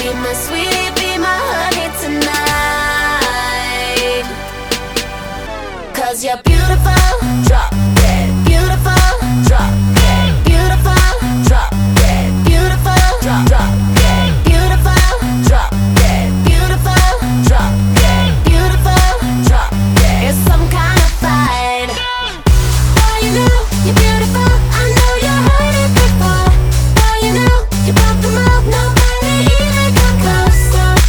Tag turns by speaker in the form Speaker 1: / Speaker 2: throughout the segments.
Speaker 1: be my sweetie, be my honey tonight. 'Cause you're beautiful, drop dead, beautiful, drop dead, beautiful, drop dead, beautiful, drop dead, beautiful, drop dead, beautiful, drop dead, beautiful, drop dead. It's some kind of fight. Boy, you know you're beautiful. I know you heard it before. Boy, you know you broke the mold. Nobody even come close.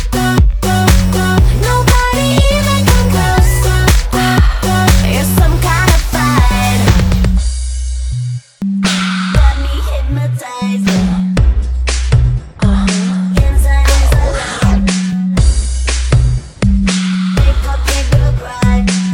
Speaker 1: Nobody even come close. It's some kind of fight. Got me hypnotized. Inside is alive. Make up, make her cry.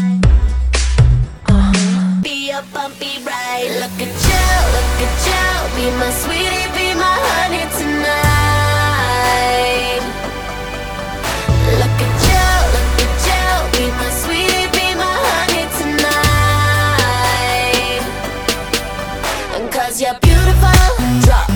Speaker 1: Be a bumpy ride. Look at you, be my sweetie, be my honey tonight. Look at you, be my sweetie, be my honey tonight. And 'cause you're beautiful, drop